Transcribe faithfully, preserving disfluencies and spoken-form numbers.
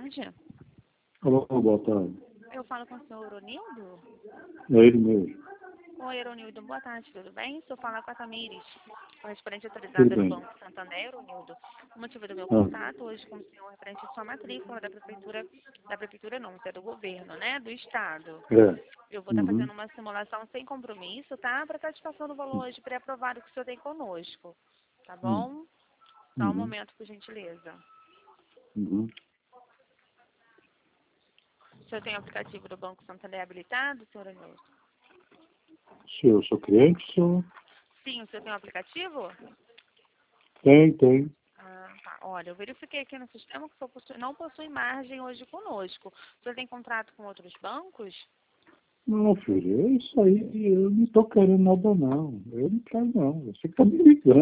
tarde. Alô, boa tarde. Eu falo com o senhor Euronildo? É ele mesmo. Oi, Euronildo, boa tarde, tudo bem? Estou falando com a Tamires, correspondente autorizada Tudo do bem. Banco Santander, Euronildo. O motivo do meu Ah, contato hoje com o senhor é referente à sua matrícula da prefeitura, da prefeitura não, isso é do governo, né, do estado. é. Eu vou estar Uhum. fazendo uma simulação sem compromisso, tá? Para satisfação do valor hoje pré-aprovado que o senhor tem conosco, tá Uhum. bom? Só um Uhum. momento, por gentileza. Uhum. O senhor tem o aplicativo do Banco Santander habilitado, senhor Euronildo? Se eu sou cliente, sou. Sim, o senhor tem o aplicativo? Tem, tem. Ah, tá. Olha, eu verifiquei aqui no sistema que o senhor possui- não possui margem hoje conosco. O senhor tem contrato com outros bancos? Não, filho, é isso aí. Eu não estou querendo nada, não. Eu não quero, não. Você que está me ligando.